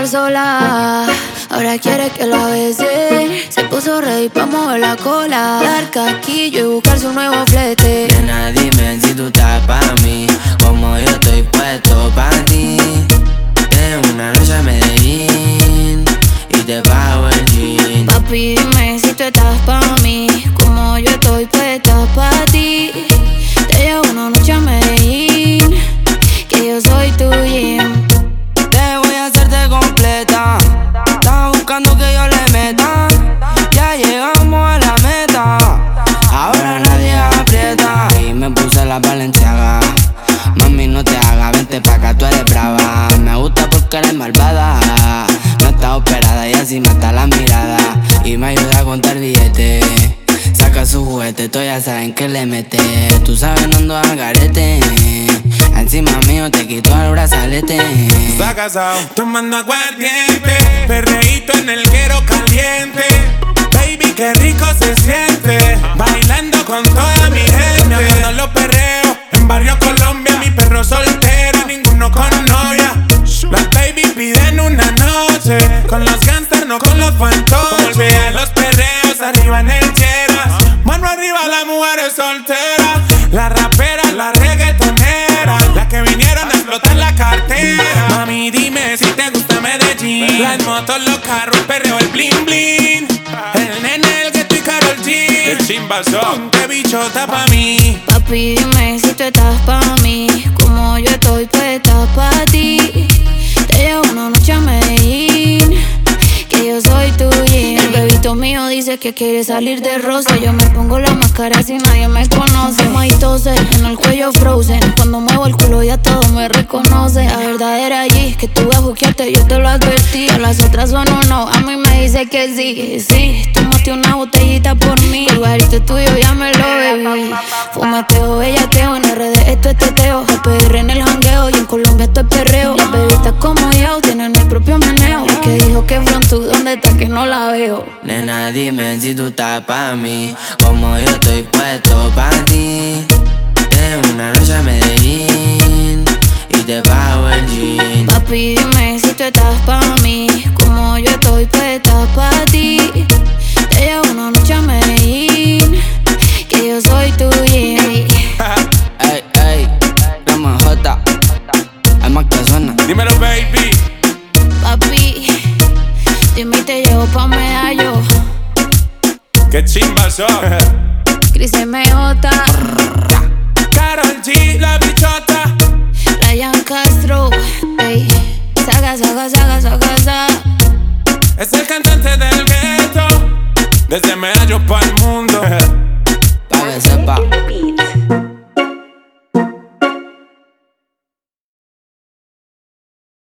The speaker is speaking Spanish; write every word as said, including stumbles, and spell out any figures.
sola, ahora quiere que la bese. Se puso ready pa' mover la cola, dar caquillo y buscarse un nuevo flete. Nena, dime si tú estás pa' mí, como yo estoy puesto pa' ti. En una noche a Medellín y te pago el jean. Papi, dime si tú estás pa' mí, como yo estoy puesta pa' ti. Te llevo una noche a Medellín, que yo soy tu gym. Te voy a hacerte completa, estás buscando que yo le meta. Ya llegamos a la meta, ahora nadie aprieta. Y me puse la Balenciaga, mami no te hagas, vente pa' acá, tú eres brava. Me gusta porque eres malvada, no está operada y así mata la mirada. Y me ayuda a contar billetes, saca su juguete, tú ya saben que le mete. Tú sabes no ando al garete, encima mío te quito el brazalete. Está casado, tomando aguardiente, perreíto en el guero caliente. Baby, qué rico se siente, bailando con toda mi gente. Me acuerdo los perreos, en Barrio Colombia, mi perro soltero, ninguno con novia. Las baby piden una noche, con los gangsters, no con los fantoches. Olvida los perreos, arriba en el cheras. Mano arriba las mujeres solteras, las raperas, las reggaetoneras, las que vinieron a explotar la cartera. Mami, dime si te gusta Medellín, las motos, los carros, el perreo, el bling bling. El nene, el Gueto y Karol G, el chimbazo, ponte bichota pa' mí. Papi, dime si tú estás pa' mí, como yo estoy puesta pa' ti. Te llevo una noche a Medellín, que yo soy tu gym. El bebito mío dice que quiere salir de rosa. Yo me pongo la máscara si nadie me conoce. Maitose, en el cuello frozen. Cuando muevo el culo ya todo me reconoce. La verdadera allí, que tú vas a buquearte, yo te lo advertí. A las otras son un no, a mí me dice que sí. Sí, tómate una botellita por mí. El barito tuyo ya me lo bebí. Fumateo, bellaqueo, en R D esto es teteo. El P R en el jangueo y en Colombia esto es perreo. Las bebitas como yo tienen el propio meneo. El que dijo que Frontu, ¿dónde está que no la veo? Nena, dime si tú estás pa' mí, como yo estoy puesto pa' ti. En una noche a Medellín y te pago el jean. Papi, dime si tú estás pa' mí, como yo estoy puesta pa' ti. Te llevo una noche a Medellín, que yo soy tu gym. Ey, ey, Rama J, hay más que suena. Dímelo, baby. Papi, dime y te llevo pa' Medallo. Qué chimbazo. Chris M J, Karol G, la bichota. Ryan Castro, ey. Saga, saga, saga, saga, saga. Es el cantante del gueto, desde Medallo pa'l mundo. Pa' que sepa.